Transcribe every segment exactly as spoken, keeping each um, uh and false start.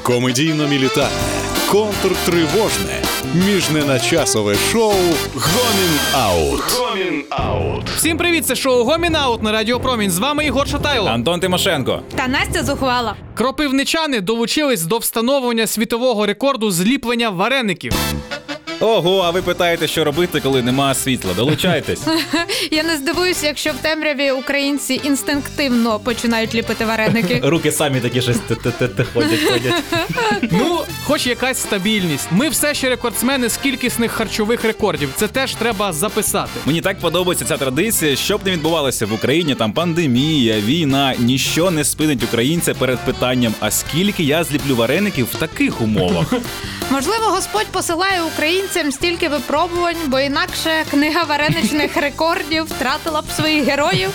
Комедійно-мілітарне, контртривожне, міжненачасове шоу «Гомін Аут». Гомін Аут. Всім привіт, це шоу «Гомін Аут» на Радіо Промінь. З вами Ігор Шатайло. Антон Тимошенко. Та Настя Зухвала. Кропивничани долучились до встановлення світового рекорду зліплення вареників. Ого, а ви питаєте, що робити, коли нема світла? Долучайтесь. Я не здивуюся, якщо в темряві українці інстинктивно починають ліпити вареники. Руки самі такі щось те-те-те ходять, ходять. Ну, хоч якась стабільність. Ми все ще рекордсмени з кількісних харчових рекордів. Це теж треба записати. Мені так подобається ця традиція, що б не відбувалося в Україні, там пандемія, війна, ніщо не спинить українця перед питанням, а скільки я зліплю вареників в таких умовах? Можливо, Господь посилає українцям стільки випробувань, бо інакше книга вареничних рекордів втратила б своїх героїв.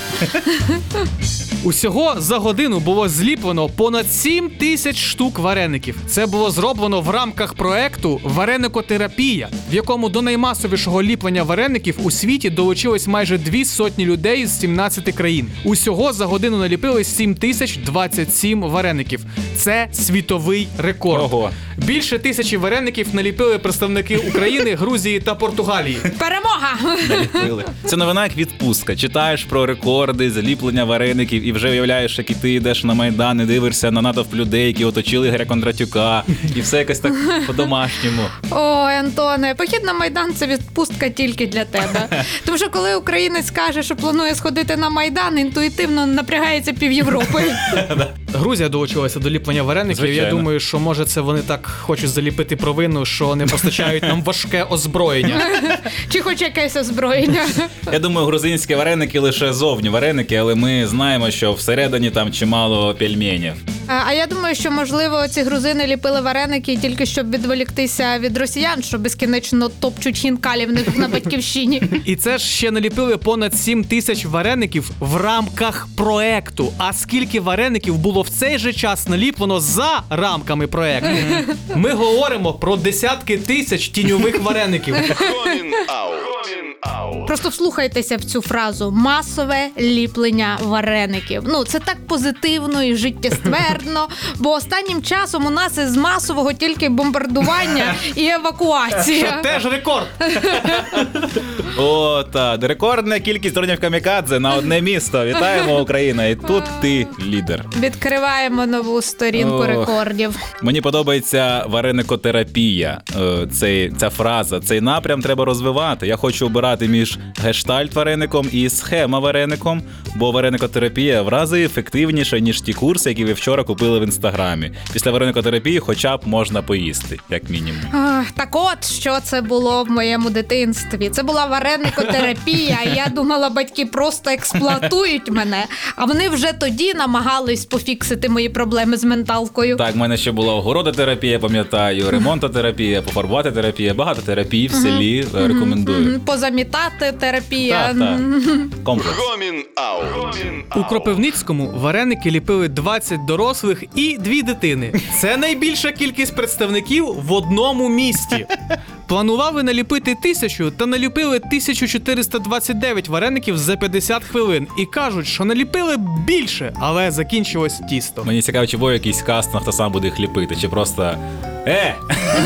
Усього за годину було зліплено понад сім тисяч штук вареників. Це було зроблено в рамках проекту «Вареникотерапія», в якому до наймасовішого ліплення вареників у світі долучилось майже дві сотні людей з сімнадцяти країн. Усього за годину наліпили сім тисяч двадцять сім вареників. Це світовий рекорд. Ого. Більше тисячі вареників наліпили представники України, Грузії та Португалії. Перемога! Наліпили. Це новина як відпустка. Читаєш про рекорди, зліплення вареників і вже уявляєш, як і ти йдеш на Майдан і дивишся на натовп людей, які оточили Ігоря Кондратюка. І все якось так по-домашньому. Ой, Антоне, похід на Майдан – це відпустка тільки для тебе. Тому що коли українець каже, що планує сходити на Майдан, інтуїтивно напрягається пів Європи. Грузія долучилася до ліплення вареників. Звичайно. Я думаю, що може це вони так хочуть заліпити провину, що не постачають нам важке озброєння. Чи хоч якесь озброєння. Я думаю, грузинські вареники лише зовні вареники, але ми знаємо, що всередині там чимало пельменів. А, а я думаю, що, можливо, ці грузини ліпили вареники тільки щоб відволіктися від росіян, що безкінечно топчуть хінкалі в них на батьківщині. І це ж ще наліпили понад сім тисяч вареників в рамках проекту. А скільки вареників було в цей же час наліплено за рамками проекту? Ми говоримо про десятки тисяч тіньових вареників. Гомін Аут. Гомін Аут. Просто вслухайтеся в цю фразу. Масове ліплення вареників. Ну, це так позитивно і життєствердно, бо останнім часом у нас із масового тільки бомбардування і Що евакуація. теж рекорд. О, та, рекордна кількість дронів камікадзе на одне місто. Вітаємо, Україна, і тут ти лідер. Відкриваємо нову сторінку Ох. рекордів. Мені подобається вареникотерапія. Е, Цей, ця фраза, цей напрям треба розвивати. Я хочу обирати між гештальт-вареником і схема-вареником, бо вареникотерапія в рази ефективніша, ніж ті курси, які ви вчора купили в Інстаграмі. Після вареникотерапії хоча б можна поїсти, як мінімум. Ах, так от, що це було в моєму дитинстві. Це була вареникотерапія, і я думала, батьки просто експлуатують мене, а вони вже тоді намагались пофіксити мої проблеми з менталкою. Так, в мене ще була огородотерапія, пам'ятаю, ремонтотерапія, пофарбувати терапія, багато терапій в селі, е, рекомендую. Мгм, позамітати терапія. Так, так. Комплекс. Гомін Аут. Гомін У Кропивницькому вареники ліпили двадцять дорослих і дві дитини. Це найбільша кількість представників в одному місті. Планували наліпити тисячу, та наліпили тисячу чотириста двадцять дев'ять вареників за п'ятдесят хвилин. І кажуть, що наліпили більше, але закінчилось тісто. Мені цікаво, чи буде якийсь каст, на хто сам буде їх ліпити, чи просто Е!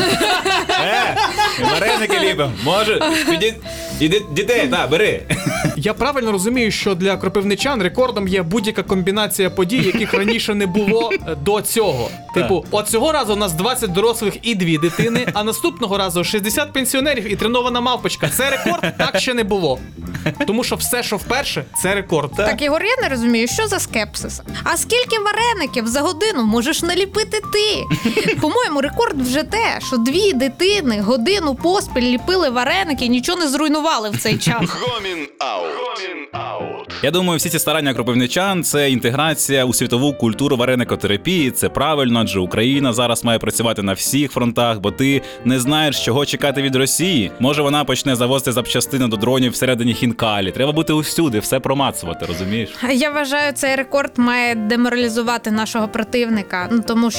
Е! Вареники ліпимо. Може? Піди... Іди... Дітей, так, бери. Я правильно розумію, що для кропивничан рекордом є будь-яка комбінація подій, яких раніше не було е, до цього. Типу, от цього разу у нас двадцять дорослих і дві дитини, а наступного разу шістдесят пенсіонерів і тренована мавпочка. Це рекорд? Так ще не було. Тому що все, що вперше, це рекорд. Так, Ігор, я не розумію, що за скепсис? А скільки вареників за годину можеш наліпити ти? По-моєму, рекорд вже те, що дві дитини годину поспіль ліпили вареники і нічого не зруйнували в цей час. Гомін Аут. Гомін Аут. Я думаю, всі ці старання кропивничан – це інтеграція у світову культуру вареникотерапії. Це правильно, адже Україна зараз має працювати на всіх фронтах, бо ти не знаєш, чого чекати від Росії. Може, вона почне завозити запчастини до дронів всередині хінкалі. Треба бути усюди, все промацувати, розумієш? Я вважаю, цей рекорд має деморалізувати нашого противника, ну тому що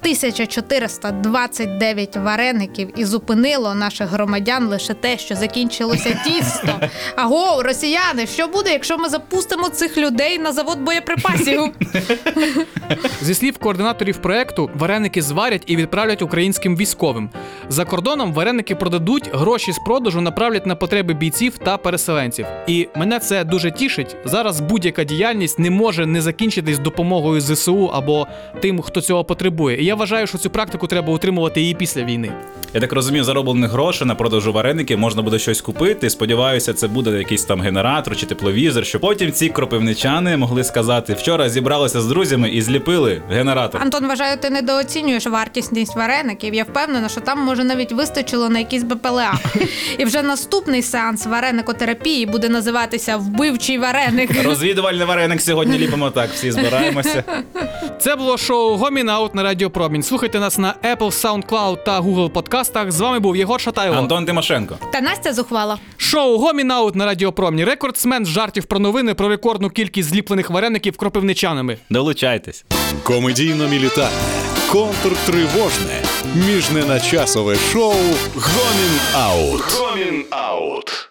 тисяча чотириста двадцять дев'ять вареників і зупинило наших громадян лише те, що закінчилося тісто. Аго, росіяни, що буде, якщо ми запустимо цих людей на завод боєприпасів? Зі слів координаторів проекту, вареники зварять і відправлять українським військовим. За кордоном вареники продадуть, гроші з продажу направлять на потреби бійців та переселенців. І мене це дуже тішить. Зараз будь-яка діяльність не може не закінчитись допомогою зе се у або тим, хто цього потребує. І я вважаю, що цю практику треба утримувати і після війни. Я так розумію, зароблених грошей на продажу вареників можна буде щось купити. Сподіваюся, це буде якийсь там генератор чи тепловізор, щоб потім ці кропивничани могли сказати: вчора зібралися з друзями і зліпили генератор. Антон, вважаю, ти недооцінюєш вартісність вареників. Я впевнена, що там може навіть вистачило на якісь Б П Л А. І вже наступний сеанс вареникотерапії буде називатися «Вбивчий вареник». Розвідувальний вареник сьогодні ліпимо так, всі збираємося. Це було шоу «Гомін Аут» на Радіо Промінь. Слухайте нас на Apple, SoundCloud та Google подкастах. З вами був Єгор Шатайло. Антон Тимошенко. Та Настя Зухвала. Шоу «Гомін Аут» на Радіо Промінь. Рекордсмен з жартів про новини про рекордну кількість зліплених вареників кропивничанами. Долучайтесь. Комедійно-мілітарне, контртривожне, міжненачасове шоу «Гомін Аут». Гомін Аут.